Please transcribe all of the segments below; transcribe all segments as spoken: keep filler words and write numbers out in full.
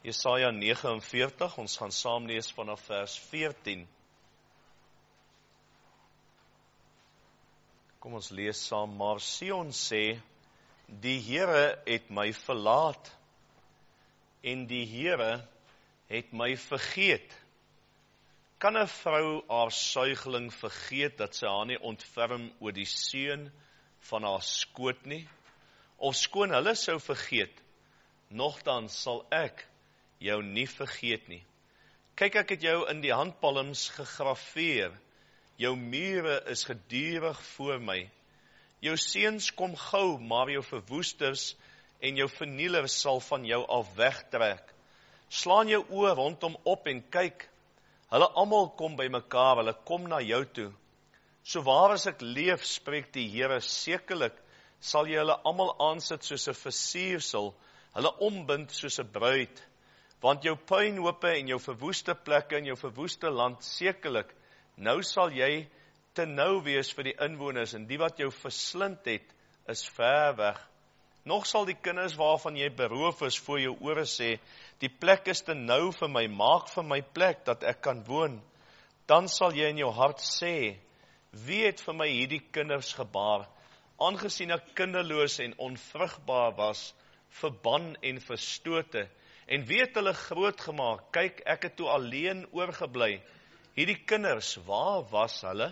Jesaja nege en veertig, ons gaan saam lees vanaf vers veertien. Kom ons lees saam, maar Sion sê, die Here het my verlaat, en die Here het my vergeet. Kan 'n vrou haar suigeling vergeet, dat sy haar nie ontferm oor die seun van haar skoot nie? Of skoon hulle sou vergeet, nogtans sal ek jou nie vergeet nie. Kyk, ek het jou in die handpalms gegraveer, jou mure is gedurig voor my. Jou seuns kom gou, maar jou verwoesters en jou vernielers sal van jou af wegtrek. Slaan jou oë rondom op en kyk, hulle almal kom by mekaar, hulle kom na jou toe. So waar as ek leef, spreek die Here, sekerlik sal jy hulle almal aansit soos 'n versiersel, hulle ombind soos 'n bruid. Want jou puinhope en jou verwoeste plekke en jou verwoeste land, sekerlik, nou sal jy te nou wees vir die inwoners, en die wat jou verslind het, is ver weg. Nog sal die kinders waarvan jy beroof is voor jou ore sê, die plek is te nou vir my, maak vir my plek, dat ek kan woon. Dan sal jy in jou hart sê, wie het vir my hierdie kinders gebaar, aangesien ek kinderloos en onvrugbaar was, verban en verstote, en wie het hulle groot gemaak? Kyk, ek het toe alleen oorgebly. Hierdie kinders, waar was hulle?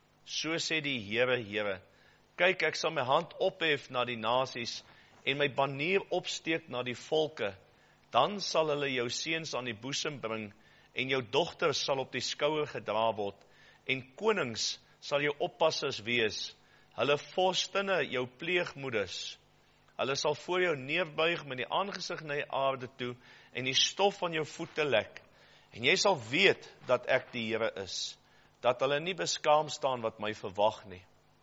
So sê die Here, Here. Kyk, ek sal my hand ophef na die nasies en my banier opsteek na die volke. Dan sal hulle jou seuns aan die boesem bring en jou dogters sal op die skouer gedra word en konings sal jou oppassers wees. Hulle vorstinne jou pleegmoeders. Hulle sal voor jou neerbuig met die aangesig na die aarde toe en die stof van jou voete lek. En jy sal weet dat ek die Here is, dat hulle nie beskaam staan wat my verwag nie.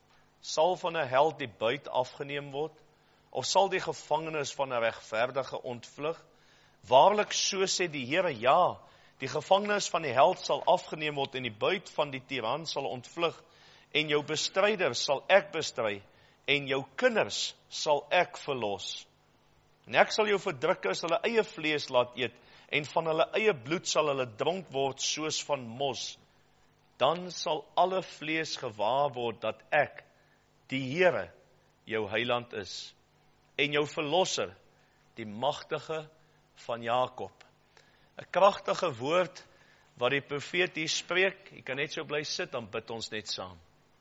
Sal van 'n held die buit afgeneem word, of sal die gevangenes van 'n regverdige ontvlug? Waarlik, so sê die Here, ja, die gevangenes van die held sal afgeneem word en die buit van die tiran sal ontvlug, en jou bestryders sal ek bestry, en jou kinders sal ek verlos. En ek sal jou verdrukkers hulle eie vlees laat eet, en van hulle eie bloed sal hulle dronk word soos van mos. Dan sal alle vlees gewaar word dat ek, die Here, jou heiland is, en jou verlosser, die magtige van Jakob. 'n Kragtige woord wat die profeet hier spreek. Jy kan net so bly sit, dan bid ons net saam.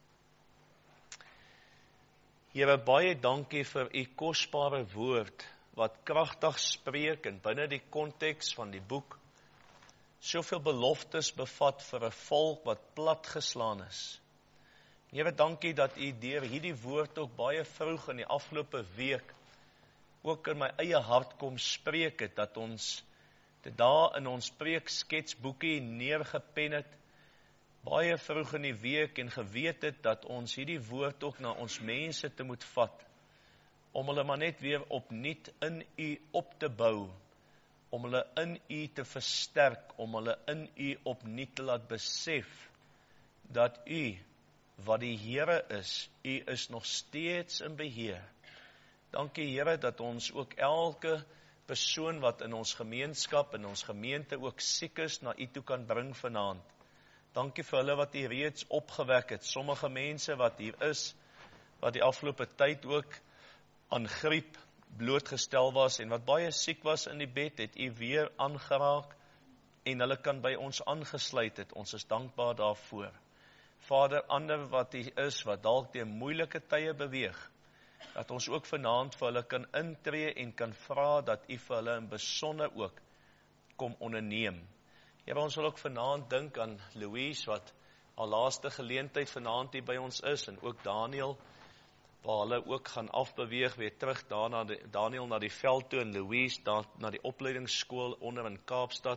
Here, baie dankie vir u kosbare woord, wat kragtig spreek en binne die konteks van die boek soveel beloftes bevat vir 'n volk wat platgeslaan is. Here, dankie dat u deur hierdie woord ook baie vroeg in die afgelope week ook in my eie hart kom spreek het, dat ons dit daar in ons preeksketsboekie neergepen het, baie vroeg in die week en geweet het dat ons hierdie woord ook na ons mense te moet vat, om hulle maar net weer opnuut in u op te bou, om hulle in u te versterk, om hulle in u opnuut te laat besef, dat u, wat die Here is, u is nog steeds in beheer. Dankie Here, dat ons ook elke persoon wat in ons gemeenskap, in ons gemeente ook siek is, na u toe kan bring vanaand. Dankie vir hulle wat u reeds opgewek het, sommige mense wat hier is, wat die afgelope tyd ook aan griep blootgestel was en wat baie siek was in die bed, het u weer aangeraak en hulle kan by ons aangesluit het. Ons is dankbaar daarvoor. Vader, ander wat hier is, wat dalk deur moeilike tye beweeg, dat ons ook vanaand vir hulle kan intree en kan vra dat u vir hulle in besonder ook kom onderneem. Here, ons wil ook vanaand dink aan Louise, wat al laaste geleentheid vanaand hier by ons is, en ook Daniel, waar hulle ook gaan afbeweeg, weer terug daar na die, Daniel na die veld toe, en Louise daar na die opleidingsskool onder in Kaapstad,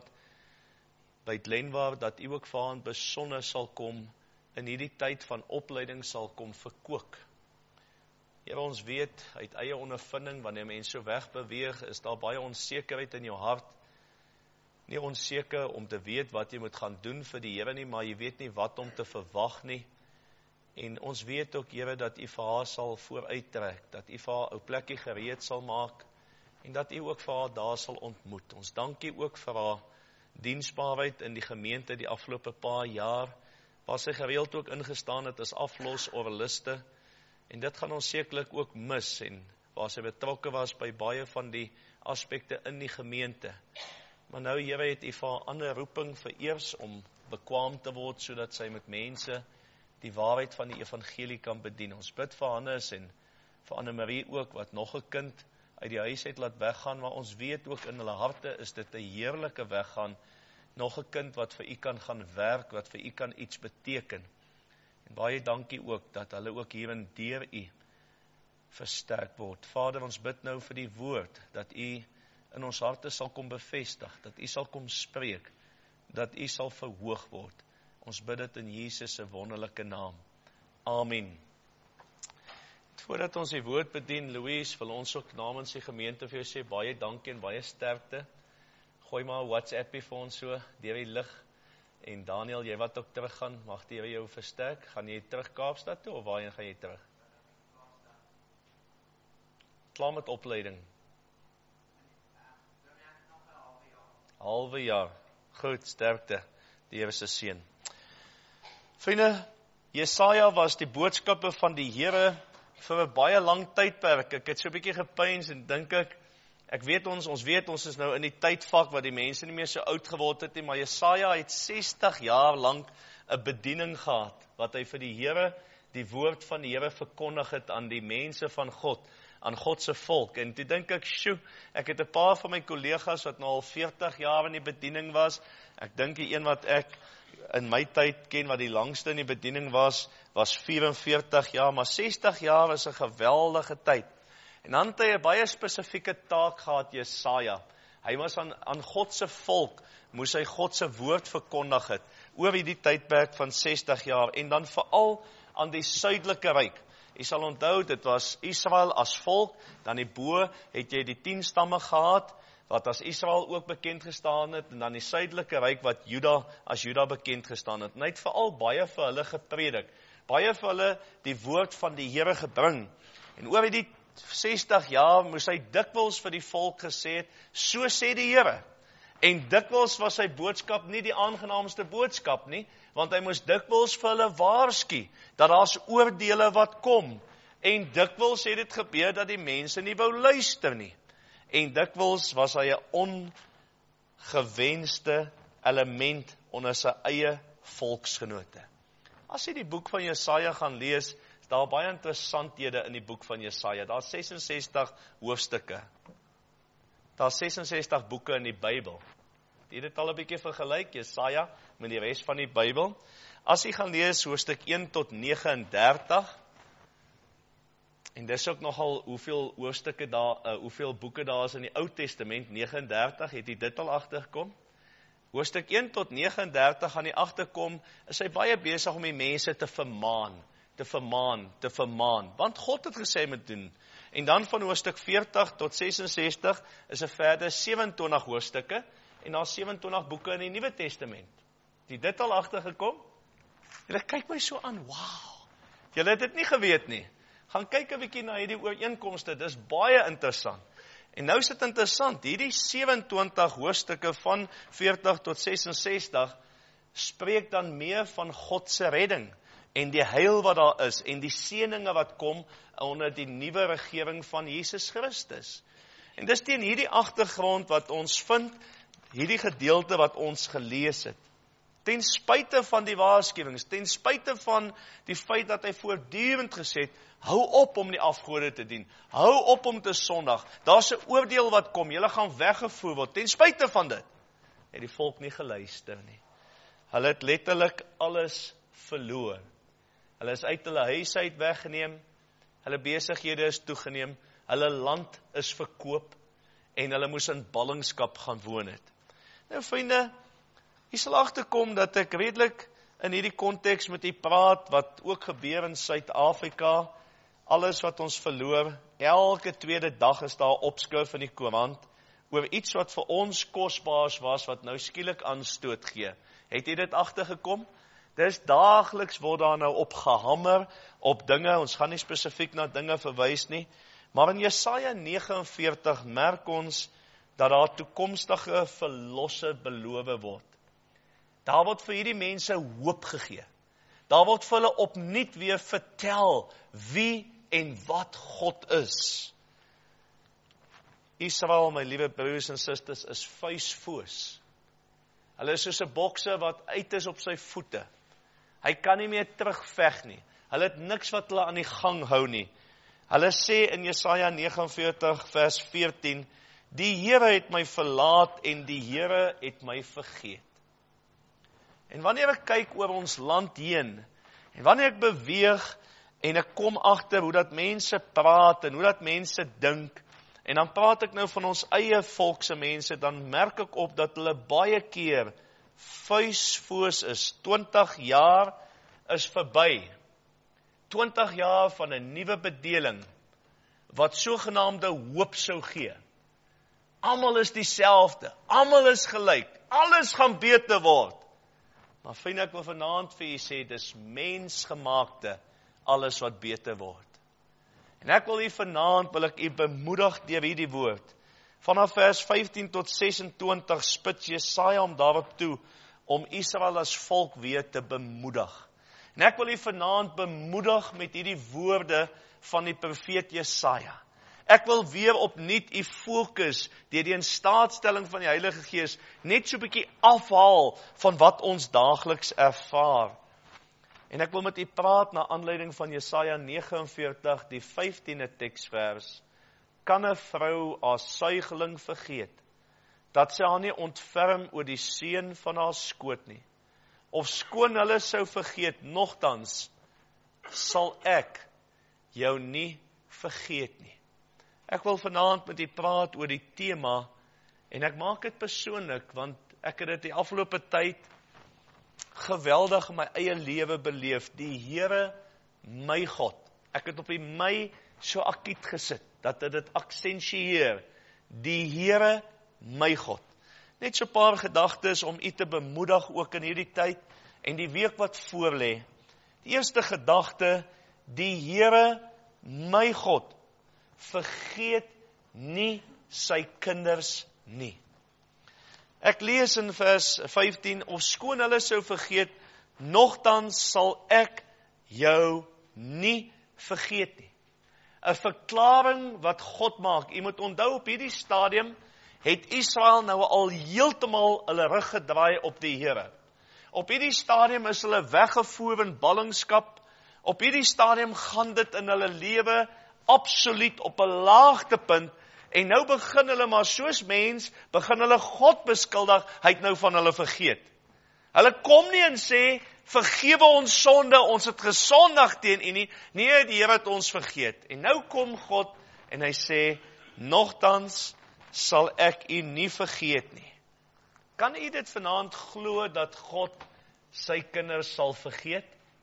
by Glenwar, dat u ook vir haar besonder sal kom, in hierdie tyd van opleiding sal kom verkook. Here, ons weet, uit eie ondervinding, wanneer mense so wegbeweeg, is daar baie onsekerheid in jou hart, nie onseker om te weet wat jy moet gaan doen vir die Here nie, maar jy weet nie wat om te verwag nie. En ons weet ook, Here, dat u vir haar sal vooruittrek, dat u vir haar 'n plekkie gereed sal maak en dat U ook vir haar daar sal ontmoet. Ons dank U ook vir haar diensbaarheid in die gemeente die afgelope paar jaar, waar sy gereeld ook ingestaan het as aflos oraliste, en dit gaan ons sekerlik ook mis, en waar sy betrokke was by baie van die aspekte in die gemeente. Maar nou, Here, het U vir haar ander roeping vereers om bekwaam te word, sodat sy met mense die waarheid van die evangelie kan bedien. Ons bid vir Hannes en vir Annemarie ook, wat nog 'n kind uit die huis het laat weggaan, maar ons weet ook in hulle harte is dit 'n heerlike weggaan, nog 'n kind wat vir U kan gaan werk, wat vir U kan iets beteken. En baie dankie ook, dat hulle ook hierin deur U versterk word. Vader, ons bid nou vir die woord, dat U in ons harte sal kom bevestig, dat U sal kom spreek, dat U sal verhoog word. Ons bid dit in Jesus se wonderlike naam. Amen. Voordat ons die woord bedien, Louise, wil ons ook namens die gemeente vir jou sê, baie dankie en baie sterkte. Gooi maar 'n WhatsAppie vir ons so, deur die lig. En Daniel, jy wat ook terug gaan, mag die Here jou versterk. Gaan jy terug Kaapstad toe, of waarheen gaan jy terug? Klaar met opleiding? Halwe jaar. Goed, sterkte. Die Here se seën. Vriende, Jesaja was die boodskappe van die Here vir 'n baie lang tydperk. Ek het so 'n bietjie gepeins en dink ek, ek weet ons, ons weet ons is nou in die tydvak waar die mense nie meer so oud geword het nie, maar Jesaja het sestig jaar lank 'n bediening gehad, wat hy vir die Here, die woord van die Here verkondig het aan die mense van God, aan God se volk. En toe dink ek, sjoe, ek het 'n paar van my kollegas wat nou al veertig jaar in die bediening was. Ek dink die een wat ek in my tyd ken wat die langste in die bediening was, was vyf-en-veertig jaar, maar sestig jaar is 'n geweldige tyd. En dan het hy 'n baie spesifieke taak gehad, Jesaja. Hy was aan, aan God se volk, moes hy God se woord verkondig het, oor hierdie tydperk van sestig jaar, en dan veral aan die suidelike ryk. Jy sal onthou, dit was Israel as volk, dan die bo het jy die tien stamme gehad, wat as Israel ook bekend gestaan het, en dan die suidelike ryk wat Juda as Juda bekend gestaan het. En hy het veral baie vir hulle gepredik, baie vir hulle die woord van die Here gebring. En oor die sestig jaar moes hy dikwels vir die volk gesê het, so sê die Here. En dikwels was sy boodskap nie die aangenaamste boodskap nie, want hy moes dikwels vir hulle waarsku, dat daar's oordeele wat kom. En dikwels het dit gebeur dat die mense nie wou luister nie. En dikwels was hy 'n ongewenste element onder sy eie volksgenote. As jy die boek van Jesaja gaan lees, is daar baie interessanthede in die boek van Jesaja. Daar is ses en sestig hoofstukke. Daar is ses en sestig boeke in die Bybel. Jy dit al 'n bietjie vergelyk, Jesaja met die res van die Bybel. As jy gaan lees hoofstuk een tot nege en dertig, en dis ook nogal hoeveel hoofstukke daar, uh, hoeveel boeke daar is in die Ou Testament, nege en dertig, het jy dit al agtergekom? Hoofstuk een tot nege en dertig gaan jy agterkom, is hy baie besig om die mense te vermaan, te vermaan, te vermaan, want God het gesê moet doen. En dan van hoofstuk veertig tot ses en sestig is 'n verder sewe-en-twintig hoofstukke, en daar sewe-en-twintig boeke in die Nuwe Testament. Het jy dit al agtergekom? Julle kyk my so aan, wow, julle het dit nie geweet nie. Gaan kyk 'n bietjie na hierdie ooreenkomste, dis baie interessant. En nou is dit interessant, hierdie sewe-en-twintig hoofstukke van veertig tot ses en sestig spreek dan meer van God se redding en die heil wat daar is en die seëninge wat kom onder die nuwe regering van Jesus Christus. En dis teen hierdie agtergrond wat ons vind, hierdie gedeelte wat ons gelees het. Ten spyte van die waarskuwings, ten spyte van die feit dat hy voortdurend gesê het, hou op om die afgode te dien, hou op om te sondig, daar's 'n oordeel wat kom, julle gaan weggevoer word, ten spyte van dit, het die volk nie geluister nie. Hulle het letterlik alles verloor. Hulle is uit hulle huis uit weggeneem, hulle besighede is toegeneem, hulle land is verkoop, en hulle moes in ballingskap gaan woon het. Nou vriende, jy sal agterkom dat ek redelik in hierdie konteks met u praat, wat ook gebeur in Suid-Afrika, alles wat ons verloor, elke tweede dag is daar opskrif in die koerant, oor iets wat vir ons kosbaars was, wat nou skielik aanstoot gee. Het jy dit agtergekom? Dis daagliks word daar nou op gehamer, op dinge, ons gaan nie spesifiek na dinge verwys nie, Maar in Jesaja nege en veertig merk ons dat daar toekomstige verlosse beloof word. Daar word vir hierdie mense hoop gegee. Daar word vir hulle opnuut weer vertel wie en wat God is. Israel, my liewe broers en susters, is vuisfoos. Hulle is soos 'n bokser wat uit is op sy voete. Hy kan nie meer terugveg nie. Hulle het niks wat hulle aan die gang hou nie. Hulle sê in Jesaja nege en veertig vers veertien, die Here het my verlaat en die Here het my vergeet. En wanneer ek kyk oor ons land heen, en wanneer ek beweeg, en ek kom agter hoe dat mense praat, en hoe dat mense dink, en dan praat ek nou van ons eie volkse mense, dan merk ek op dat hulle baie keer vuisfoos is. twintig jaar is verby. twintig jaar van 'n nuwe bedeling, wat sogenaamde hoop sou gee. Almal is dieselfde, almal is gelyk, alles gaan beter word. Maar vriende, ek wil vanaand vir u sê, dis mensgemaakte, alles wat beter word. En ek wil u vanaand, wil ek u bemoedig deur hierdie woord. Vanaf vers vyftien tot ses en twintig spit Jesaja om daarop toe, om Israel as volk weer te bemoedig. En ek wil u vanaand bemoedig met hierdie woorde van die profeet Jesaja. Ek wil weer opnuut u fokus, deur die instaatstelling van die Heilige Gees, net so 'n bietjie afhaal van wat ons daagliks ervaar. En ek wil met u praat na aanleiding van Jesaja nege en veertig, die vyftiende teksvers. Kan 'n vrou haar suigeling vergeet, dat sy haar nie ontferm oor die seun van haar skoot nie? Of skoon hulle sou vergeet, nogtans sal ek jou nie vergeet nie. Ek wil vanaand met u praat oor die tema, en ek maak dit persoonlik, want ek het dit die afgelope tyd geweldig in my eie lewe beleef. Die Here, my God. Ek het op die my so akiet gesit, dat dit dit aksensieer. Die Here, my God. Net so 'n paar gedagtes om u te bemoedig ook in hierdie tyd en die week wat voorlê. Die eerste gedagte, die Here, my God, vergeet nie sy kinders nie. Ek lees in vers vyftien, of skoon hulle sou vergeet, nogtans sal ek jou nie vergeet nie. 'n Verklaring wat God maak. U moet onthou, op hierdie stadium het Israel nou al heeltemal hulle rug gedraai op die Here. Op hierdie stadium is hulle weggevoer in ballingskap. Op hierdie stadium gaan dit in hulle lewe absoluut op 'n laagtepunt, en nou begin hulle maar soos mens, begin hulle God beskuldig, hy het nou van hulle vergeet. Hulle kom nie en sê, vergewe ons sonde, ons het gesondig teen u nie, nee, die Here het ons vergeet. En nou kom God, en hy sê, nogtans sal ek u nie vergeet nie. Kan u dit vanaand glo, dat God sy kinders sal vergeet?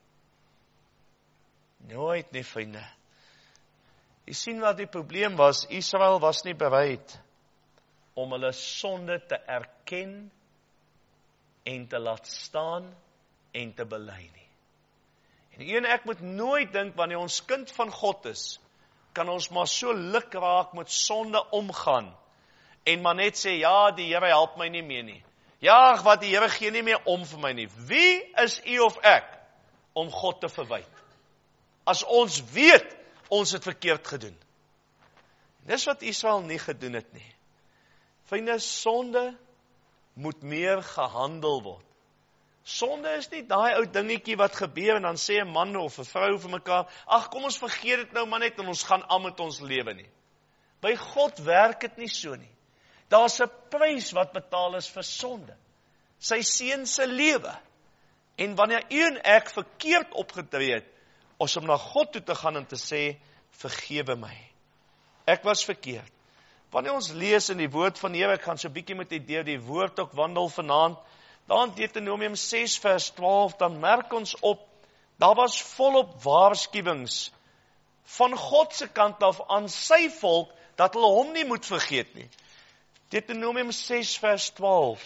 Nooit nie, vriende. Jy sien wat die probleem was, Israel was nie bereid om hulle sonde te erken en te laat staan en te bely nie. En u en ek moet nooit dink, wanneer ons kind van God is, kan ons maar so luk raak met sonde omgaan, en maar net sê, ja, die Here help my nie meer nie. Ja, wat die Here gee nie meer om vir my nie. Wie is u of ek om God te verwyd? As ons weet, ons het verkeerd gedoen. Dis wat Israel nie gedoen het nie. Vriende, sonde moet meer gehandel word. Sonde is nie daai ou dingetjie wat gebeur en dan sê 'n man of 'n vrou vir mekaar, ag kom ons vergeet dit nou maar net en ons gaan aan met ons lewe nie. By God werk dit nie so nie. Daar's 'n prys wat betaal is vir sonde. Sy seun se lewe. En wanneer u en ek verkeerd opgetree het, ons om na God toe te gaan en te sê, vergewe my. Ek was verkeerd. Wanneer ons lees in die woord van die Here, ek gaan so 'n bietjie met u deur die woord ook wandel vanaand, dan Deuteronomium ses vers twaalf, dan merk ons op, daar was volop waarskuwings van God se kant af aan sy volk, dat hulle hom nie moet vergeet nie. Deuteronomium ses vers twaalf.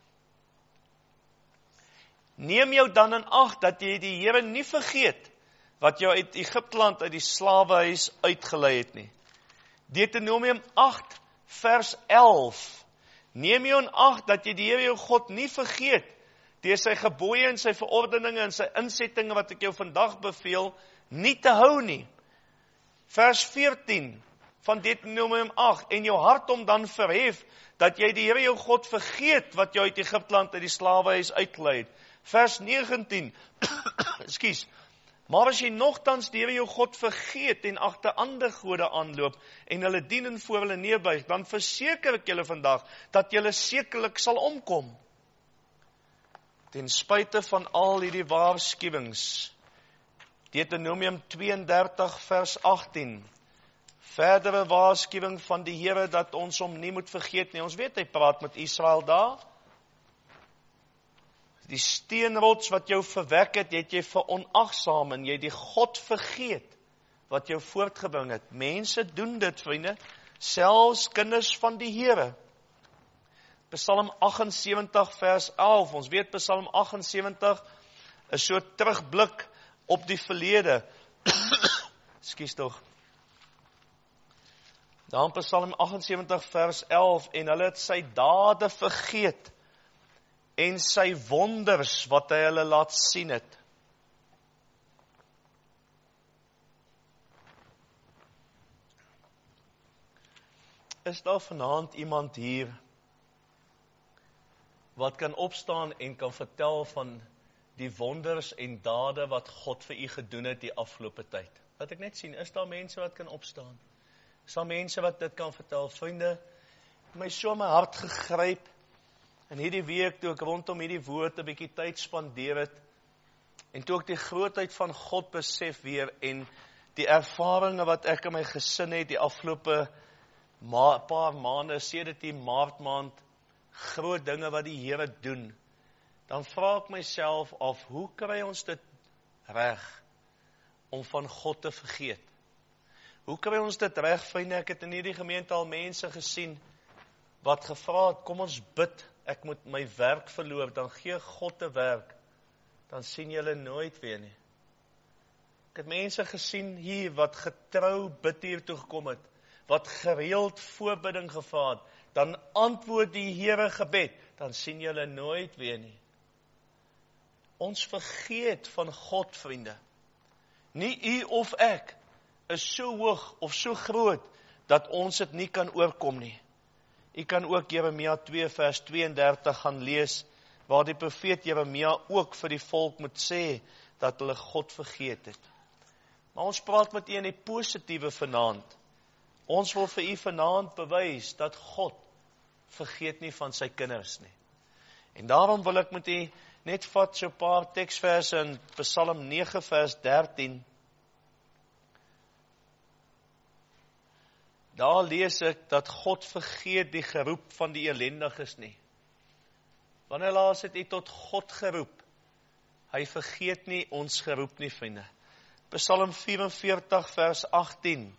Neem jou dan in ag, dat jy die Here nie vergeet, wat jou uit Egipteland, uit die slawehuis uitgelei het nie. Deuteronomium agt vers elf. Neem jou in ag dat jy die Here jou God nie vergeet, deur sy gebooie en sy verordeninge en sy insettinge wat ek jou vandag beveel, nie te hou nie. Vers veertien van Deuteronomium agt, en jou hart om dan verhef, dat jy die Here jou God vergeet, wat jou uit Egipteland uit die slawehuis uitgelei het. Vers negentien, ekskuus, maar as jy nogtans die Here jou God vergeet en agter ander gode aanloop en hulle dien en voor hulle neerbuig, dan verseker ek julle vandag dat julle sekerlik sal omkom. Ten spyte van al hierdie waarskuwings, Deuteronomium twee en dertig vers agttien, verdere waarskuwing van die Here dat ons hom nie moet vergeet nie. Ons weet hy praat met Israel daar. Die steenrots wat jou verwek het, het jy veronagsaam en jy die God vergeet wat jou voortgebring het. Mense doen dit, vriende, selfs kinders van die Here. Psalm agt en sewentig vers elf, ons weet Psalm agt en sewentig is so terugblik op die verlede. Ekskuus tog. Dan Psalm agt en sewentig vers elf, en hulle het sy dade vergeet, en sy wonders wat hy hulle laat sien het. Is daar vanaand iemand hier wat kan opstaan en kan vertel van die wonders en dade wat God vir u gedoen het die afgelope tyd? Wat ek net sien, is daar mense wat kan opstaan? Is daar mense wat dit kan vertel? Vriende, my so my hart gegryp, en hierdie week toe ek rondom hierdie woord 'n bietjie tyd spandeer het, en toe ek die grootheid van God besef weer, en die ervarings wat ek in my gesin het die afgelope ma paar maande, sedert die maart maand, groot dinge wat die Here doen, dan vra ek myself af, hoe kry ons dit reg om van God te vergeet? Hoe kry ons dit reg, vriende? Ek het in hierdie gemeente al mense gesien wat gevra het, kom ons bid, ek moet my werk verloor, dan gee God 'n werk, dan sien julle nooit weer nie. Ek het mense gesien hier wat getrou bid hier toe gekom het, wat gereeld voorbidding gevra het, dan antwoord die Here gebed, dan sien julle nooit weer nie. Ons vergeet van God, vriende. Nie u of ek is so hoog of so groot, dat ons dit nie kan oorkom nie. U kan ook Jeremia twee vers tweeëndertig gaan lees, waar die profeet Jeremia ook vir die volk moet sê, dat hulle God vergeet het. Maar ons praat met u in die positiewe vanaand. Ons wil vir u vanaand bewys, dat God vergeet nie van sy kinders nie. En daarom wil ek met u net vat so 'n paar teksverse in Psalm nege vers dertien. Daar lees ek dat God vergeet die geroep van die elendiges nie. Wanneer laas het u tot God geroep? Hy vergeet nie ons geroep nie, vriende. Psalm vyf en veertig vers agttien.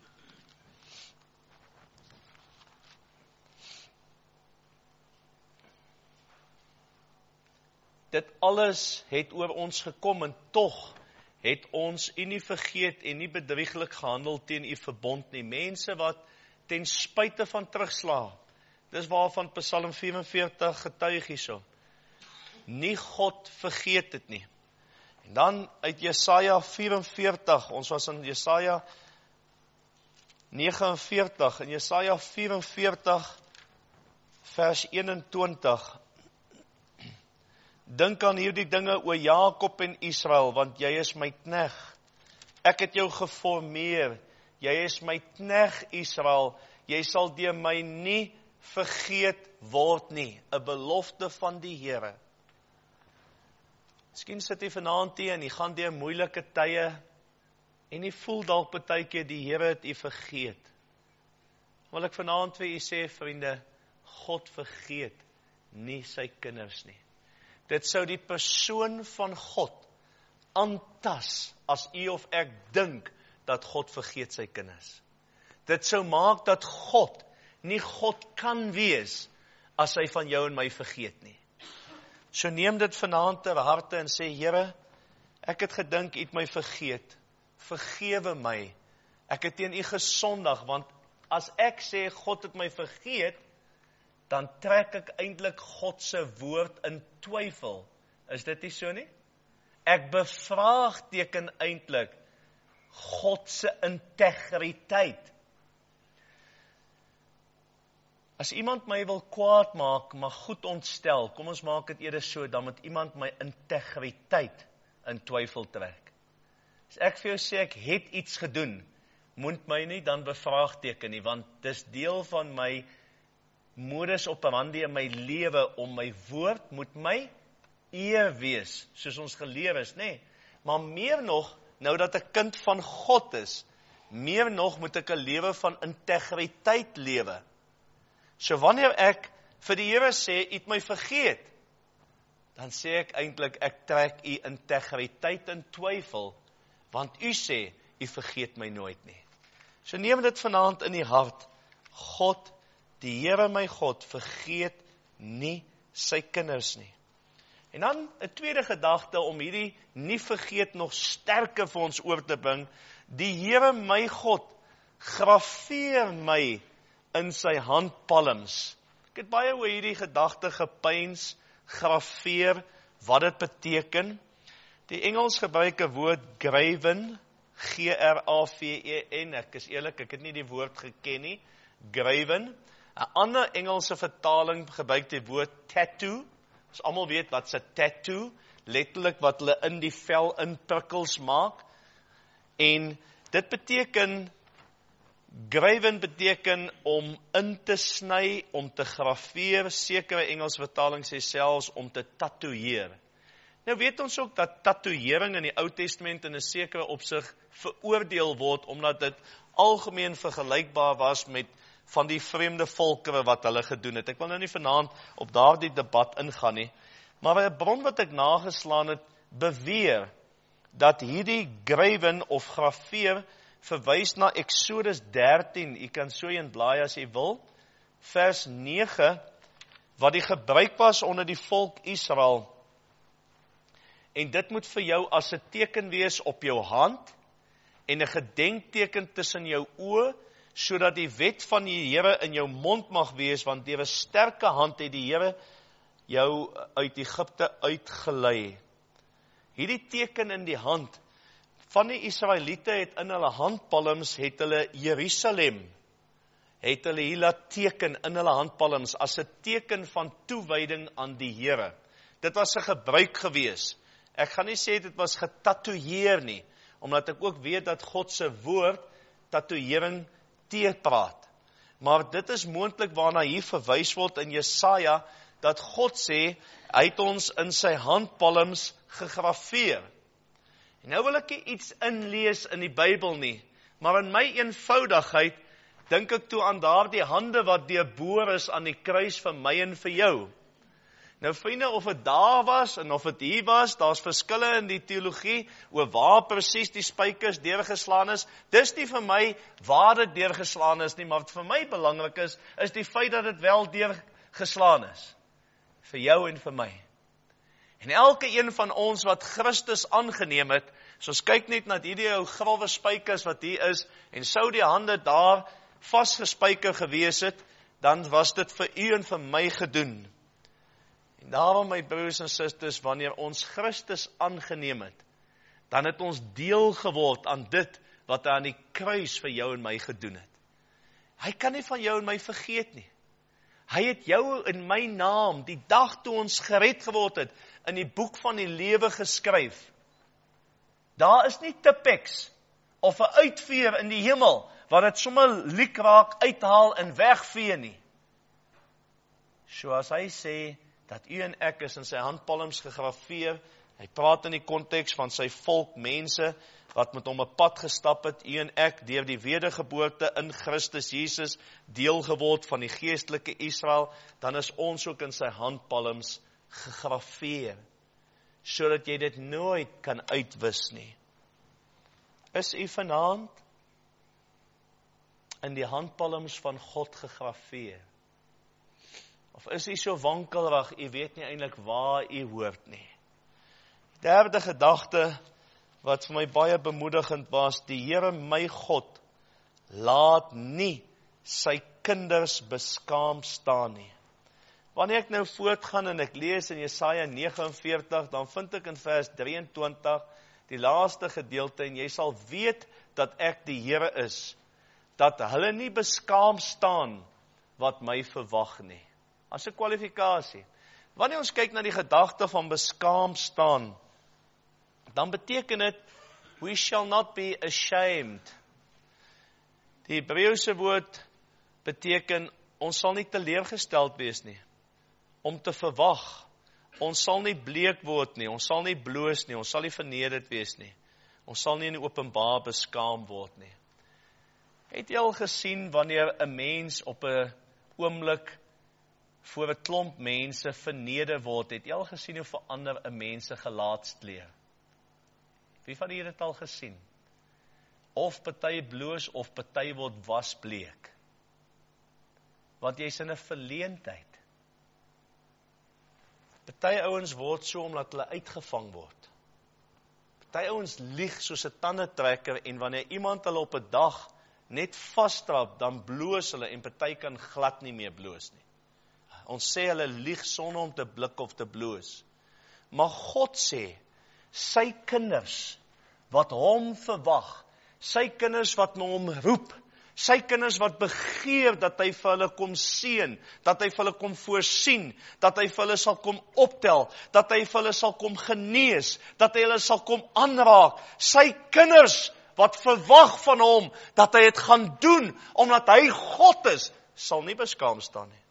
Dit alles het oor ons gekom, en tog het ons u nie vergeet en nie bedrieglik gehandel teen u verbond nie. Mense wat ten spyte van terugsla, dis waarvan Psalm vyf en veertig getuig hierso, nie God vergeet dit nie. En dan uit Jesaja vyf en veertig, ons was in Jesaja nege en veertig, en Jesaja vyf en veertig vers eenentwintig, dink aan hierdie dinge, o Jakob en Israel, want jy is my knegt. Ek het jou geformeer. Jy is my knegt, Israel. Jy sal deur my nie vergeet word nie. 'n Belofte van die Here. Miskien sit jy vanaand hier en jy gaan deur moeilike tye en jy voel dalk partykeer die Here het u vergeet. Wil ek vanaand vir u sê, vriende, God vergeet nie sy kinders nie. Dit sou die persoon van God aantas as u of ek dink dat God vergeet sy kinders. Dit sou maak dat God nie God kan wees as hy van jou en my vergeet nie. So neem dit vanaand ter harte en sê, Here, ek het gedink u het my vergeet. Vergewe my. Ek het teen u gesondig, want as ek sê God het my vergeet, dan trek ek eintlik God se woord in twyfel. Is dit nie so nie? Ek bevraagteken eintlik God se integriteit. As iemand my wil kwaad maak, maar goed ontstel, kom ons maak dit eerder so, dan moet iemand my integriteit in twyfel trek. As ek vir jou sê, ek het iets gedoen, moet my nie dan bevraagteken nie, want dis deel van my modus operandi in my lewe, om my woord moet my eer wees, soos ons geleer is, nee. Maar meer nog, nou dat ek kind van God is, meer nog moet ek 'n lewe van integriteit lewe. So wanneer ek vir die Here sê, u het my vergeet, dan sê ek eintlik, ek trek u integriteit in twyfel, want u sê, u vergeet my nooit nie. So neem dit vanaand in die hart, God, die Here my God, vergeet nie sy kinders nie. En dan 'n tweede gedagte om hierdie nie vergeet nog sterker vir ons oor te bring, die Here my God, grafeer my in sy handpalms. Ek het baie oor hierdie gedagte gepeins, grafeer, wat dit beteken. Die Engels gebruik 'n woord graven, G R A V E N, ek is eerlik, ek het nie die woord geken nie, graven. 'n Ander Engelse vertaling gebruik die woord tattoo. Ons almal weet wat 'n tattoo, letterlik wat hulle in die vel inprikkels maak. En dit beteken, graven beteken om in te sny, om te grafeer, sekere Engelse vertaling sê selfs om te tatoeëer. Nou weet ons ook dat tatoeëring in die Ou Testament in 'n sekere opsig veroordeel word, omdat dit algemeen vergelykbaar was met van die vreemde volkere wat hulle gedoen het. Ek wil nou nie vanaand op daardie debat ingaan nie, maar 'n bron wat ek nageslaan het, beweer dat hierdie graven of grafeer verwys na Exodus dertien, u kan so een blaai as u wil, vers nege, wat die gebruik was onder die volk Israel. En dit moet vir jou as 'n teken wees op jou hand, en 'n gedenkteken tussen jou oë, sodat die wet van die Here in jou mond mag wees, want deur 'n sterke hand het die Here jou uit Egipte uitgelei. Hierdie teken in die hand van die Israeliete het in hulle handpalms, het hulle Jerusalem, het hulle hier laat teken in hulle handpalms, as 'n teken van toewyding aan die Here. Dit was 'n gebruik gewees. Ek gaan nie sê dit was getatoeëer nie, omdat ek ook weet dat God se woord tatoeëring teepraat. Maar dit is moontlik waarna hier verwys word in Jesaja, dat God sê, hy het ons in sy handpalms gegrafeer. En nou wil ek iets inlees in die Bybel nie, maar in my eenvoudigheid, dink ek toe aan daardie hande wat deurboor is aan die kruis vir my en vir jou. Nou vriende, of het daar was, en of het hier was, daar's verskille in die teologie, oor waar presies die spykers deurgeslaan is. Dis nie vir my waar dit deurgeslaan is nie, maar wat vir my belangrik is, is die feit dat dit wel deurgeslaan is. Vir jou en vir my. En elke een van ons wat Christus aangeneem het, soos kyk net na hierdie ou grawwe spykers wat hier is, en sou die hande daar vasgespyker gewees het, dan was dit vir u en vir my gedoen. En daarom, my broers en susters, wanneer ons Christus aangeneem het, dan het ons deel geword aan dit wat hy aan die kruis vir jou en my gedoen het. Hy kan nie van jou en my vergeet nie. Hy het jou in my naam, die dag toe ons gered geword het, in die boek van die lewe geskryf. Daar is nie tipex of 'n uitveer in die hemel, wat het sommer liek raak, uithaal en wegvee nie. So as hy sê, dat u en ek is in sy handpalms gegrafeer, hy praat in die konteks van sy volk, mense, wat met hom 'n pad gestap het, u en ek, deur die wedergeboorte in Christus Jesus, deel geword van die geestelike Israel, dan is ons ook in sy handpalms gegrafeer, sodat jy dit nooit kan uitwis nie. Is u vanaand in die handpalms van God gegrafeer? Of is u so wankelrig, u weet nie eintlik waar u hoort nie? Derde gedagte, wat vir my baie bemoedigend was, die Here my God, laat nie sy kinders beskaam staan nie. Wanneer ek nou voortgaan en ek lees in Jesaja nege en veertig, dan vind ek in vers drie en twintig die laaste gedeelte, en jy sal weet dat ek die Here is, dat hulle nie beskaam staan wat my verwag nie. As 'n kwalifikasie. Wanneer ons kyk na die gedagte van beskaam staan, dan beteken dit, we shall not be ashamed. Die Hebreëse woord beteken, ons sal nie teleurgesteld wees nie, om te verwag. Ons sal nie bleek word nie, ons sal nie bloos nie, ons sal nie vernederd wees nie. Ons sal nie in die openbaar beskaam word nie. Het jy al gesien wanneer 'n mens op 'n oomblik voor 'n klomp mense verneder word, het jy al gesien hoe verander 'n mens se gelaatskleur? Wie van julle het al gesien? Of party bloos of party word wasbleek. Want jy's in 'n verleentheid. Party ouens word so omdat hulle uitgevang word. Party ouens lieg soos 'n tandetrekker, en wanneer iemand hulle op 'n dag net vasstrap, dan bloos hulle, en party kan glad nie meer bloos nie. Ons sê hulle lieg sonder om te blik of te bloos. Maar God sê, sy kinders wat hom verwag, sy kinders wat na hom roep, sy kinders wat begeer dat hy vir hulle kom seën, dat hy vir hulle kom voorsien, dat hy vir hulle sal kom optel, dat hy vir hulle sal kom genees, dat hy hulle sal kom aanraak, sy kinders wat verwag van hom, dat hy het gaan doen, omdat hy God is, sal nie beskaam staan nie.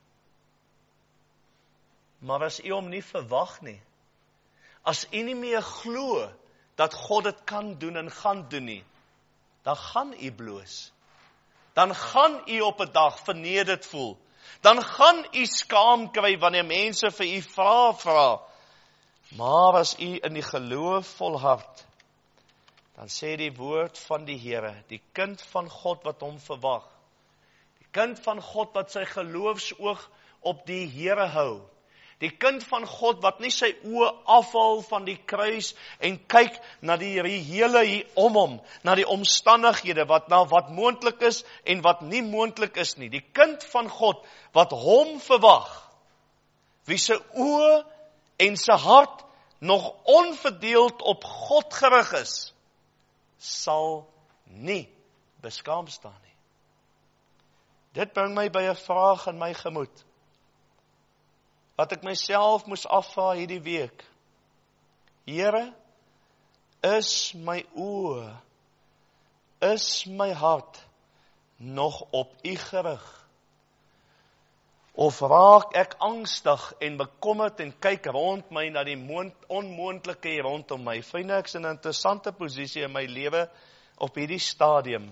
Maar as u hom nie verwag nie, as u nie meer glo, dat God dit kan doen en gaan doen nie, dan gaan u bloos. Dan gaan u op 'n dag vernederd voel. Dan gaan u skaam kry wanneer mense vir u vra vra. Maar as u in die geloof volhard, dan sê die woord van die Here, die kind van God wat hom verwag, die kind van God wat sy geloofsoog op die Here hou, die kind van God wat nie sy oë afhaal van die kruis en kyk na die hele hier om hom, na die omstandighede, wat nou wat moontlik is en wat nie moontlik is nie. Die kind van God wat hom verwag, wie sy oë en sy hart nog onverdeeld op God gerig is, sal nie beskaam staan nie. Dit bring my by 'n vraag in my gemoed, wat ek myself moes afvra hierdie week. Here, is my oë, is my hart nog op u gerig? Of raak ek angstig en bekommerd en kyk rond my na die onmoontlike rondom my? Vind ek is in 'n interessante posisie in my lewe op hierdie stadium.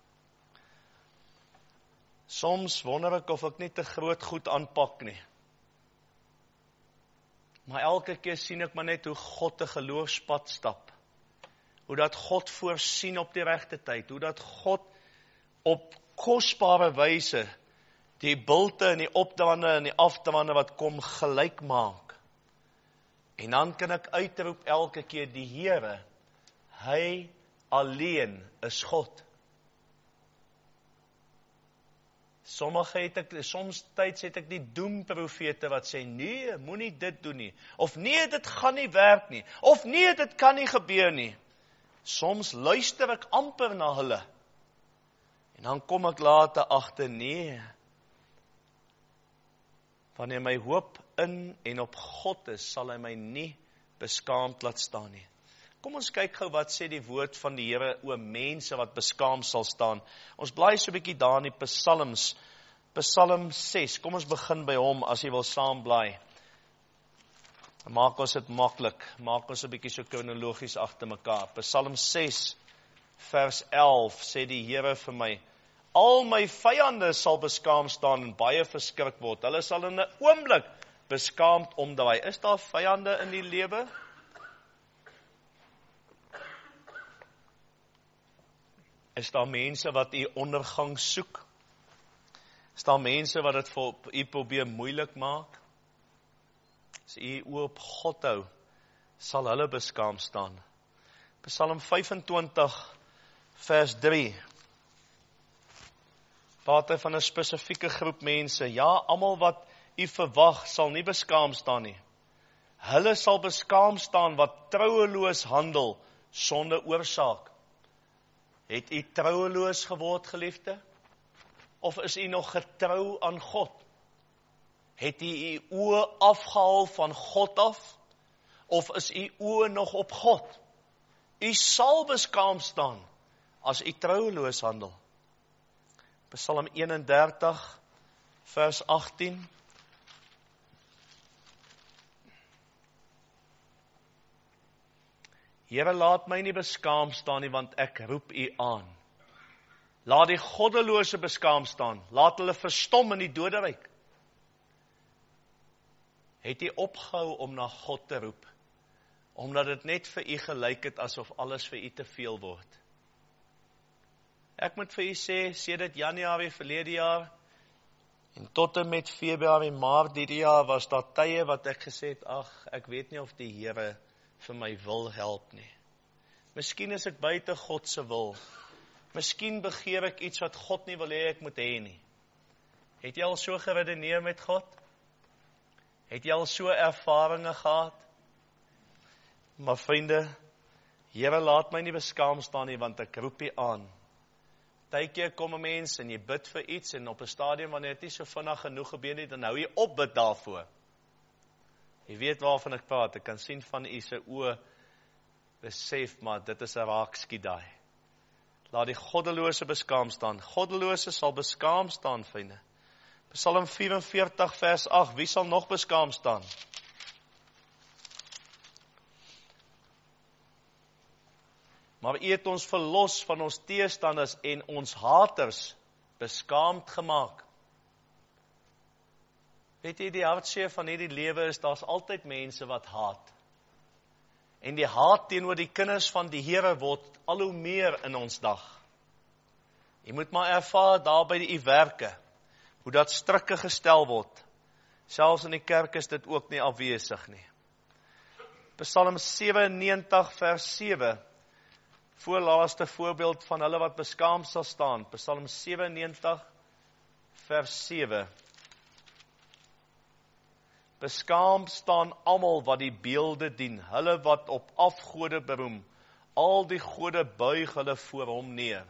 Soms wonder ek of ek nie te groot goed aanpak nie. Maar elke keer sien ek maar net hoe God 'n geloofspad stap. Hoe dat God voorsien op die regte tyd. Hoe dat God op kosbare wyse die bulte en die opdraande en die afdraande wat kom gelyk maak. En dan kan ek uitroep elke keer, die Here, hy alleen is God. Sommige het ek, soms tyds het ek die doemprofete wat sê, nee, moenie dit doen nie. Of nee, dit gaan nie werk nie. Of nee, dit kan nie gebeur nie. Soms luister ek amper na hulle. En dan kom ek later agter, nee. Wanneer my hoop in en op God is, sal hy my nie beskaamd laat staan nie. Kom ons kyk gou wat sê die woord van die Here oor mense wat beskaam sal staan. Ons blaai so 'n bietjie daar in die Psalms. Psalm ses. Kom ons begin by hom as jy wil saam blaai. Maak ons dit maklik. Maak ons 'n bietjie so kronologies agter mekaar. Psalm ses vers elf sê die Here vir my: al my vyande sal beskaam staan en baie verskrik word. Hulle sal in 'n oomblik beskaamd omdraai. Is daar vyande in die lewe? Is daar mense wat u ondergang soek? Is daar mense wat dit vir u probeer moeilik maak? As u oë op God hou, sal hulle beskaam staan. Psalm vyf en twintig vers drie. praat hy van 'n spesifieke groep mense. Ja, almal wat u verwag sal nie beskaam staan nie. Hulle sal beskaam staan wat troueloos handel sonder oorsaak. Het u troueloos geword, geliefde? Of is u nog getrou aan God? Het u u oë afgehaal van God af? Of is u oë nog op God? U sal beskaam staan as u troueloos handel. Psalm eenendertig, vers agttien. Here, laat my nie beskaam staan nie, want ek roep u aan. Laat die goddelose beskaam staan. Laat hulle verstom in die doderyk. Het u opgehou om na God te roep, omdat dit net vir u gelyk het asof alles vir u te veel word? Ek moet vir u sê, sedert Januarie verlede jaar, en tot en met Februarie, Maart hierdie jaar, was daar tye wat ek gesê het, ag, ek weet nie of die Here vir my wil help nie. Miskien is ek buite God se wil. Miskien begeer ek iets wat God nie wil hê ek moet hê nie. Het jy al so geredeneer met God? Het jy al so ervarings gehad? Maar vriende, Here, laat my nie beskaam staan nie, want ek roep u aan. Partykeer kom 'n mens en jy bid vir iets, en op 'n stadium wanneer dit nie so vinnig genoeg gebeur nie, dan hou jy op bid daarvoor. Jy weet waarvan ek praat, ek kan sien van u se oë besef, maar dit is 'n raakskiet daai. Laat die goddelose beskaam staan. Goddelose sal beskaam staan, vriende. Psalm vyf-en-veertig vers agt, wie sal nog beskaam staan? Maar u het ons verlos van ons teestanders en ons haters beskaamd gemaak. Weet jy, die hartseer van hierdie lewe is, daar's altyd mense wat haat. En die haat teenoor die kinders van die Here word al hoe meer in ons dag. Jy moet maar ervaar daar by die werke, hoe dat strikke gestel word. Selfs in die kerk is dit ook nie afwesig nie. Psalm sewe-en-negentig vers sewe, voorlaaste voorbeeld van hulle wat beskaam sal staan. Psalm sewe-en-negentig vers sewe. Beskaam staan almal wat die beelde dien, hulle wat op afgode beroem, al die gode buig hulle voor hom neer.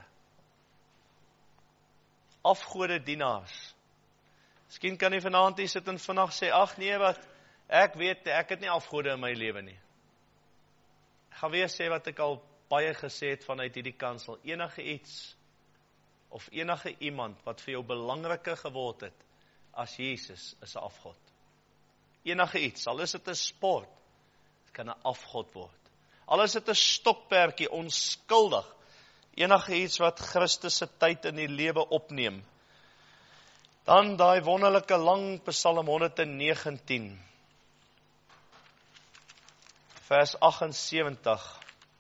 Afgode dienaars. Miskien kan jy vanaand hier sit en vandag sê, ag nee wat, ek weet, ek het nie afgode in my lewe nie. Ek gaan weer sê wat ek al baie gesê het vanuit hierdie kansel, enige iets, of enige iemand wat vir jou belangriker geword het, as Jesus is 'n afgod. Enige iets, al is dit 'n sport, dit kan 'n afgod word. Al is dit 'n stokperdjie, onskuldig, enige iets wat Christus se tyd in die lewe opneem. Dan daai wonderlike lang Psalm honderdnegentien, vers agt-en-sewentig.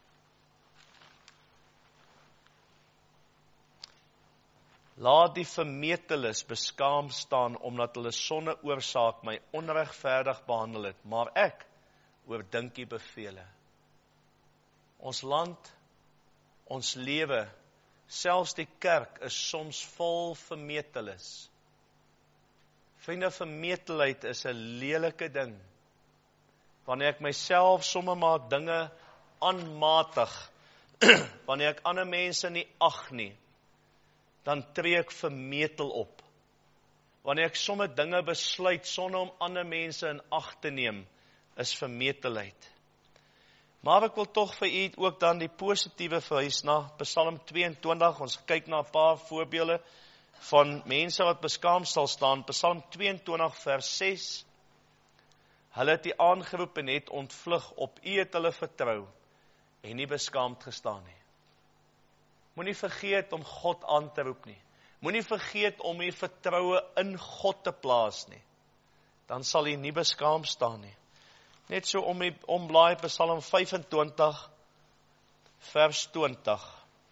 Laat die vermeteles beskaam staan, omdat hulle sonder oorsaak my onregverdig behandel het, maar ek oordink die bevele. Ons land, ons lewe, selfs die kerk is soms vol vermeteles. Vriende, vermetelheid is 'n lelike ding. Wanneer ek myself sommer maar dinge aanmatig, wanneer ek ander mense nie ag nie, dan tree ek vermetel op. Wanneer ek sommer dinge besluit sonder om ander mense in ag te neem, is vermetelheid. Maar ek wil tog vir u ook dan die positiewe verwys na Psalm twee-en-twintig. Ons kyk na 'n paar voorbeelde van mense wat beskaam sal staan. Psalm twee-en-twintig vers ses. Hulle het u aangeroep en het ontvlug, op u het hulle vertrou en nie beskaamd gestaan nie. Moenie vergeet om God aan te roep nie. Moenie vergeet om u vertroue in God te plaas nie. Dan sal u nie beskaam staan nie. Net so om die omblaai Psalm vyf-en-twintig vers twintig.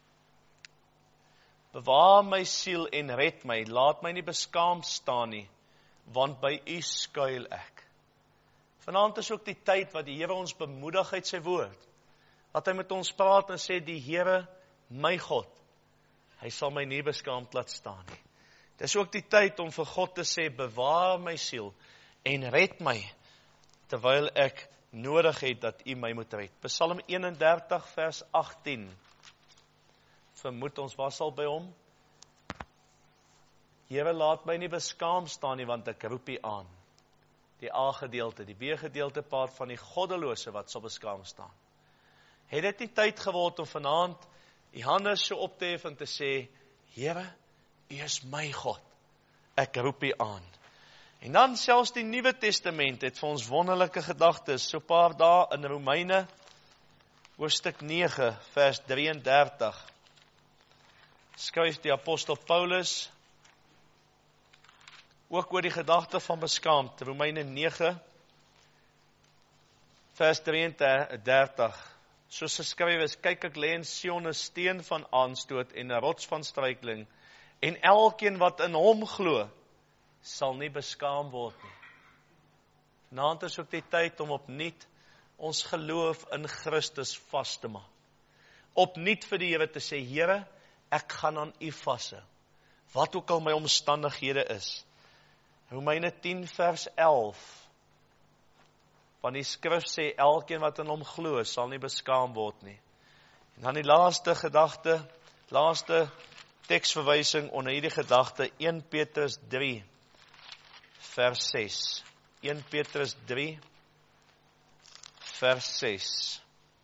Bewaar my siel en red my, laat my nie beskaam staan nie, want by u skuil ek. Vanaand is ook die tyd wat die Here ons bemoedig uit sy woord. Dat hy met ons praat en sê, die Here, my God, hy sal my nie beskaamd laat staan nie. Dis ook die tyd om vir God te sê, bewaar my siel en red my, terwyl ek nodig het dat U my moet red. Psalm eenendertig vers agttien. Vermoed ons was al by hom. Here, laat my nie beskaam staan nie, want ek roep U aan. Die A-gedeelte, die B-gedeelte paart van die goddelose wat sal beskaam staan. Het dit nie tyd geword om vanaand die hande so op te hef en te sê, Here, U is my God. Ek roep U aan. En dan selfs die Nuwe Testament het vir ons wonderlike gedagtes. So paar dae in Romeine, hoofstuk nege, vers drieëndertig. Skryf die apostel Paulus ook oor die gedagte van beskaamd. Romeine nege, vers drieëndertig. Soos geskryf is, kyk, ek lê in Sion 'n steen van aanstoot en 'n rots van struikeling, en elkeen wat in hom glo, sal nie beskaam word nie. Vanaand is ook die tyd om opnuut ons geloof in Christus vas te maak. Opnuut vir die Here te sê, Here, ek gaan aan U vashou, wat ook al my omstandighede is. Romeine tien vers elf. Want die skrif sê, elkeen wat in hom glo, sal nie beskaam word nie. En dan die laaste gedagte, laaste teksverwysing onder hierdie gedagte, Eerste Petrus drie, vers ses. Eerste Petrus drie, vers ses.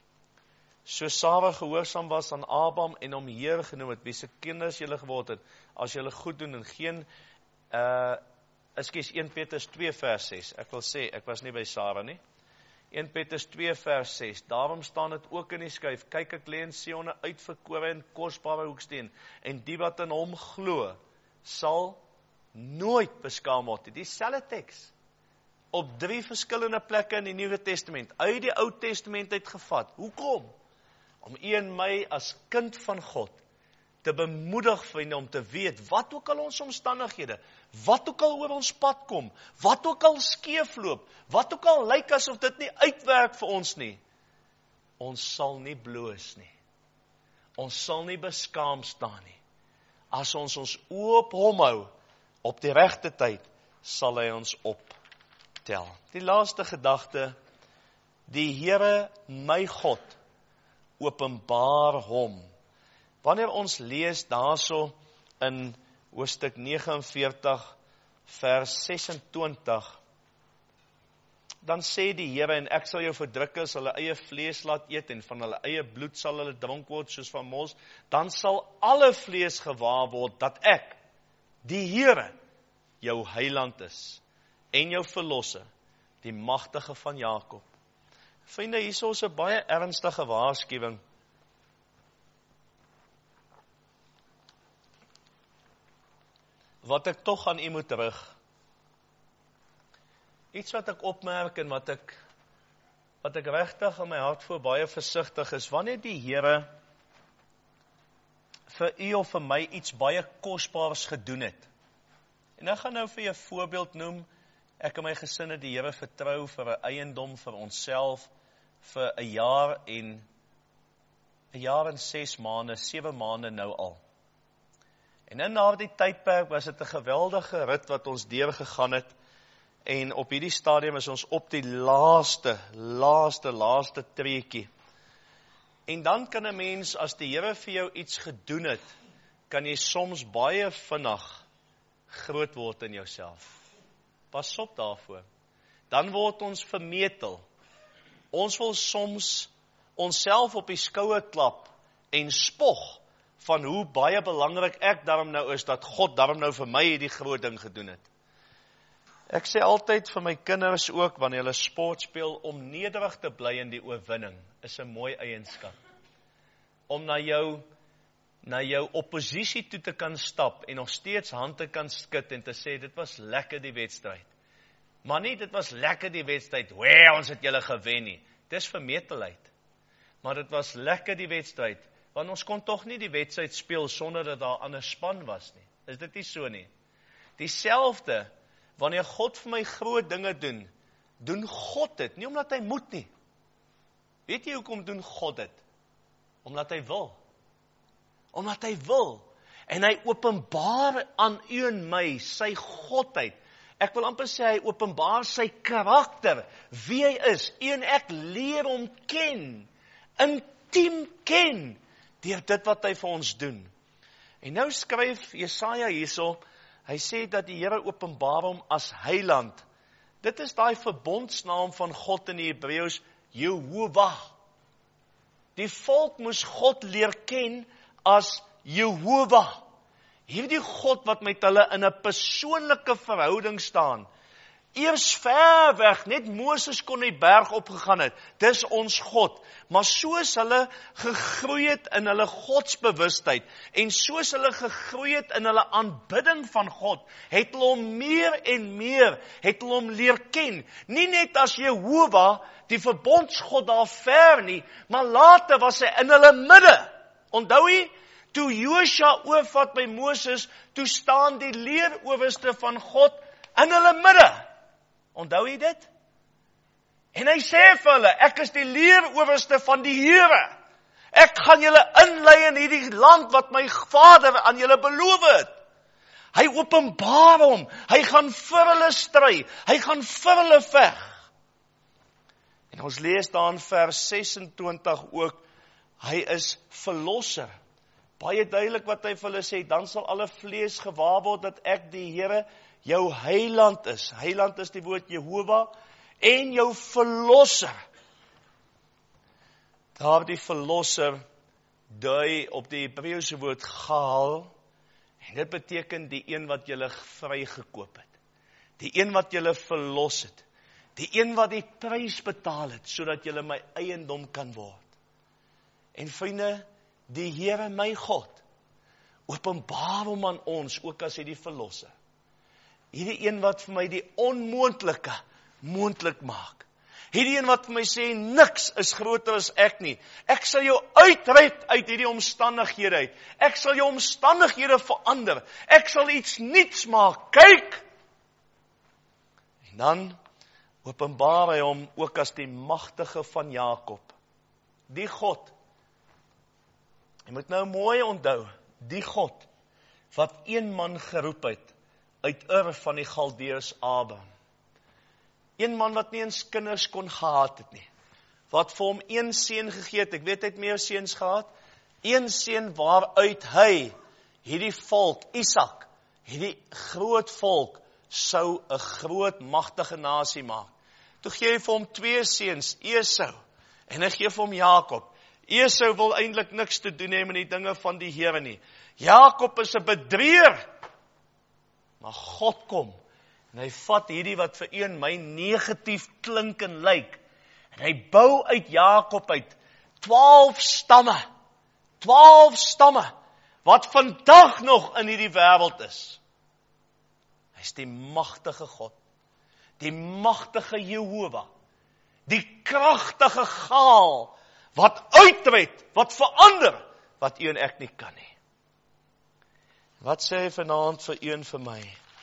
So Sara gehoorsaam was aan Abraham en hom Heer genoem het, wie se kinders julle geword het, as julle goed doen en geen, uh, ekskuus, Eerste Petrus twee, vers ses. Ek wil sê, ek was nie by Sara nie. Eerste Petrus twee, vers ses. Daarom staan dit ook in die skrif, kyk, ek lê in Sion 'n uitverkore en kosbare hoeksteen, en die wat in hom glo, sal nooit beskaam word. Dieselfde teks, op drie verskillende plekke in die Nuwe Testament, uit die Ou Testament uitgevat. Hoekom? Om u en my as kind van God te bemoedig, vriende, om te weet, wat ook al ons omstandighede, wat ook al oor ons pad kom, wat ook al skeef loop, wat ook al lyk asof dit nie uitwerk vir ons nie, ons sal nie bloos nie. Ons sal nie beskaam staan nie. As ons ons oë op hom hou, op die regte tyd, sal hy ons optel. Die laaste gedagte, die Here, my God, openbaar hom. Wanneer ons lees daarso in hoofstuk nege en veertig, vers ses en twintig, dan sê die Here, en ek sal jou verdrukkers hulle eie vlees laat eet, en van hulle eie bloed sal hulle dronk word, soos van mos, dan sal alle vlees gewaar word, dat ek, die Here, jou heiland is, en jou verlosser, die magtige van Jakob. Vriende, hier is 'n baie ernstige waarskuwing. Wat ek tog aan u moet terug. Iets wat ek opmerk en wat ek, wat ek regtig in my hart voor baie versigtig is, wanneer die Here vir u of vir my iets baie kosbaars gedoen het. En ek gaan nou vir 'n voorbeeld noem. Ek en my gesin het die Here vertrou vir 'n eiendom vir onsself vir 'n jaar en 'n jaar en ses maande, sewe maande nou al. En in daardie tydperk was dit 'n geweldige rit wat ons deurgegaan het, en op hierdie stadium is ons op die laaste, laaste, laaste treetjie. En dan kan 'n mens, as die Here vir jou iets gedoen het, kan jy soms baie vinnig groot word in jouself. Pas op daarvoor. Dan word ons vermetel. Ons wil soms onsself op die skouer klap en spog van hoe baie belangrik ek daarom nou is, dat God daarom nou vir my hierdie groot ding gedoen het. Ek sê altyd vir my kinders ook, wanneer hulle sport speel, om nederig te bly in die oorwinning, is 'n mooi eienskap. Om na jou, na jou oppositie toe te kan stap, en nog steeds hand te kan skud, en te sê, dit was lekker die wedstryd. Maar nie, dit was lekker die wedstryd, wee, ons het julle gewen nie. Dis vermetelheid. Maar dit was lekker die wedstryd, want ons kon tog nie die wedstryd speel sonder dat daar 'n ander span was nie. Is dit nie so nie? Dieselfde, wanneer God vir my groot dinge doen, doen God dit, nie omdat hy moet nie. Weet jy hoekom doen God dit? Omdat hy wil. Omdat hy wil. En hy openbaar aan u en my sy godheid. Ek wil amper sê hy openbaar sy karakter, wie hy is. U en ek leer hom ken, intiem ken, deur dit wat hy vir ons doen. En nou skryf Jesaja hierso, hy sê dat die Here openbaar hom as heiland. Dit is daai verbondsnaam van God in die Hebreëus, Jehovah. Die volk moes God leer ken as Jehovah. Hierdie God wat met hulle in 'n persoonlike verhouding staan. Eers ver weg, net Moses kon die berg opgegaan het. Dis ons God. Maar soos hulle gegroei het in hulle godsbewustheid en soos hulle gegroei het in hulle aanbidding van God, het hulle hom meer en meer, het hulle hom leer ken. Nie net as Jehovah, die verbondsgod daar ver nie, maar later was hy in hulle midde. Onthou jy? Toe Josua oorvat by Moses, toe staan die leerowerste van God in hulle midde. Onthou jy dit? En hy sê vir hulle, ek is die leerowerste van die Here. Ek gaan julle inlei in hierdie land wat my Vader aan julle beloof het. Hy openbaar hom, hy gaan vir hulle stry, hy gaan vir hulle veg. En ons lees daar in vers sesentwintig ook, hy is verlosser. Baie duidelik wat hy vir hulle sê, dan sal alle vlees gewaar word dat ek die Here jou heiland is. Heiland is die woord Jehovah en jou verlosser. Daar die verlosser dui op die Hebreëse woord gaal, en dit beteken die een wat julle vrygekoop het. Die een wat julle verlos het. Die een wat die prys betaal het, sodat julle my eiendom kan word. En vriende, die Here my God, openbaar hom aan ons, ook as hy die verlosser. Hierdie een wat vir my die onmoontlike moontlik maak. Hierdie een wat vir my sê, niks is groter as ek nie. Ek sal jou uitred uit hierdie omstandighede uit. Ek sal jou omstandighede verander. Ek sal iets niets maak. Kyk! En dan openbaar hy hom ook as die magtige van Jakob. Die God. Jy moet nou mooi onthou, die God, wat een man geroep het, uit Ur van die Galdeërs Abraham. Een man wat nie eens kinders kon gehad het nie. Wat vir hom een seun gegee het, ek weet hy het meer seuns gehad, een seun waaruit hy, hierdie volk, Isak, hierdie groot volk, sou 'n groot magtige nasie maak. Toe gee hy vir hom twee seuns, Esau, en hy gee vir hom Jakob. Esau wil eintlik niks te doen hê met die dinge van die Here nie. Jakob is 'n bedrieër. Maar God kom, en hy vat hierdie wat vir u en my negatief klink en lyk, en hy bou uit Jakob uit twaalf stamme, twaalf stamme, wat vandag nog in hierdie wêreld is. Hy is die magtige God, die magtige Jehovah, die kragtige gaal, wat uitred, wat verander, wat u en ek nie kan nie. Wat sê hy vanaand vir u en vir my?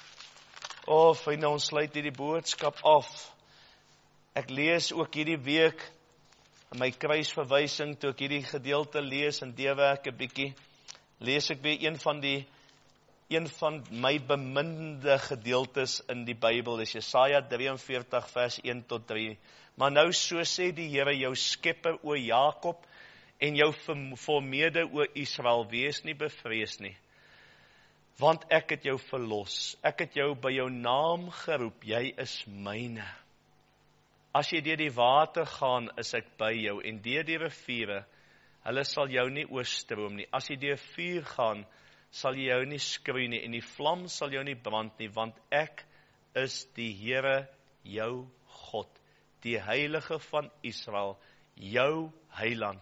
O, oh, vriende, ons sluit hierdie boodskap af. Ek lees ook hierdie week in my kruisverwysing, toe ek hierdie gedeelte lees en deurwerk 'n bietjie, lees ek weer een van die een van my beminde gedeeltes in die Bybel, is Jesaja drieënveertig vers een tot drie. Maar nou so sê die Here, jou skepper o Jakob en jou vermeerder o Israel, wees nie bevrees nie. Want ek het jou verlos, ek het jou by jou naam geroep, jy is myne. As jy deur die water gaan, is ek by jou, en deur die riviere, hulle sal jou nie oorstroom nie. As jy deur vuur gaan, sal jy jou nie skroei nie, en die vlam sal jou nie brand nie, want ek is die Here, jou God, die Heilige van Israel, jou heiland.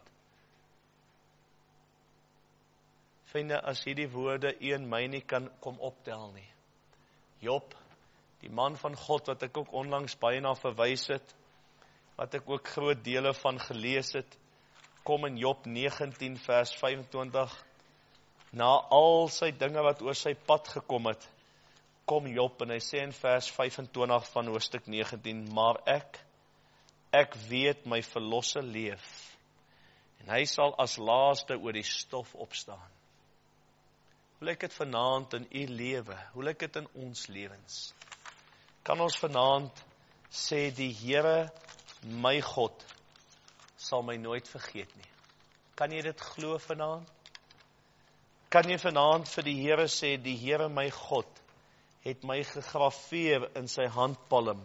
Vriende, as hierdie woorde u en my nie kan kom optel nie. Job, die man van God, wat ek ook onlangs baie na verwys het, wat ek ook groot dele van gelees het, kom in Job negentien vers vyfentwintig, na al sy dinge wat oor sy pad gekom het, kom Job en hy sê in vers vyfentwintig van hoofstuk negentien, maar ek, ek weet my verlosser leef, en hy sal as laaste oor die stof opstaan. Hoe lyk dit vanaand in u lewe? Hoe lyk dit in ons lewens? Kan ons vanaand sê, die Here, my God, sal my nooit vergeet nie? Kan jy dit glo vanaand? Kan jy vanaand vir die Here sê, die Here, my God, het my gegraveer in sy handpalm?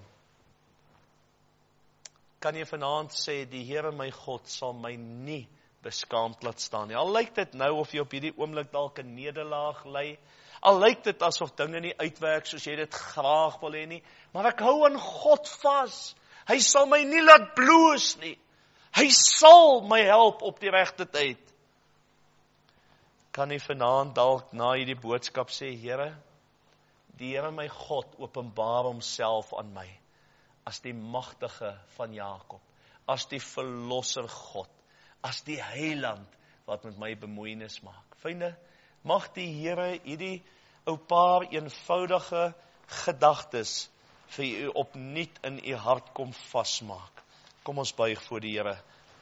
Kan jy vanaand sê, die Here, my God, sal my nie beskaamd laat staan nie? Al lyk dit nou of jy op hierdie oomblik dalk 'n nederlaag ly, al lyk dit asof dinge nie uitwerk soos jy dit graag wil hê nie, maar ek hou aan God vas. Hy sal my nie laat bloos nie. Hy sal my help op die regte tyd. Kan jy vanaand dalk na hierdie boodskap sê, Here, die Here my God openbaar homself aan my as die magtige van Jakob, as die verlosser God, as die heiland wat met my bemoeienis maak. Vriende, mag die Here hierdie ou paar eenvoudige gedagtes vir u opnuut in u hart kom vasmaak. Kom ons buig voor die Here.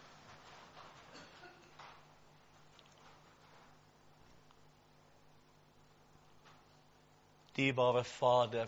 Dierbare Vader,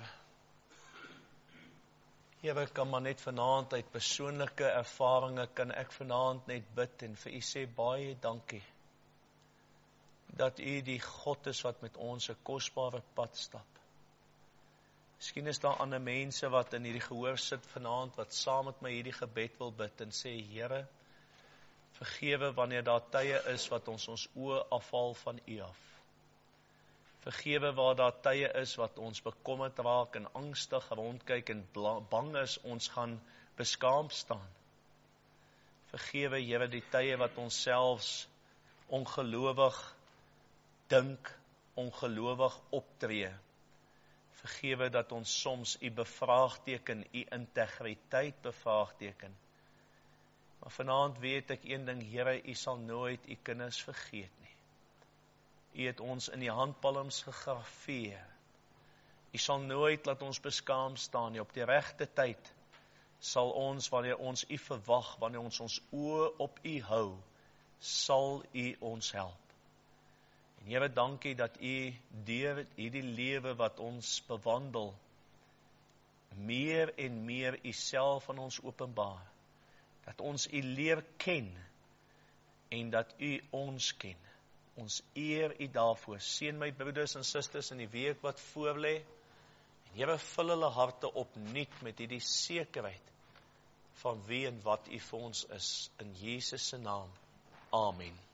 Here, kan maar net vanaand uit persoonlike ervarings kan ek vanaand net bid en vir u sê baie dankie dat u die God is wat met ons 'n kosbare pad stap. Miskien is daar ander mense wat in hierdie gehoor sit vanaand wat saam met my hierdie gebed wil bid en sê, Here, vergewe wanneer daar tye is wat ons ons oë afhaal van u af. Vergewe waar daar tye is wat ons bekommerd raak en angstig rondkyk en bang is ons gaan beskaamd staan. Vergewe, Here, die tye wat ons selfs ongelowig dink, ongelowig optree. Vergewe dat ons soms u bevraagteken, u integriteit bevraagteken. Maar vanaand weet ek een ding, Here, u sal nooit u kinders vergeet nie. U het ons in die handpalms gegraveer. U sal nooit laat ons beskaamd staan nie. Op die regte tyd sal ons, wanneer ons u verwag, wanneer ons ons oë op u hou, sal u ons help. En Here, dankie dat u deur hierdie lewe wat ons bewandel, meer en meer u self aan ons openbaar. Dat ons u leer ken en dat u ons ken. Ons eer u daarvoor. Seën my broeders en susters in die week wat voorlê. En Here, vul hulle harte opnuut met hierdie sekerheid van wie en wat u vir ons is. In Jesus se naam. Amen.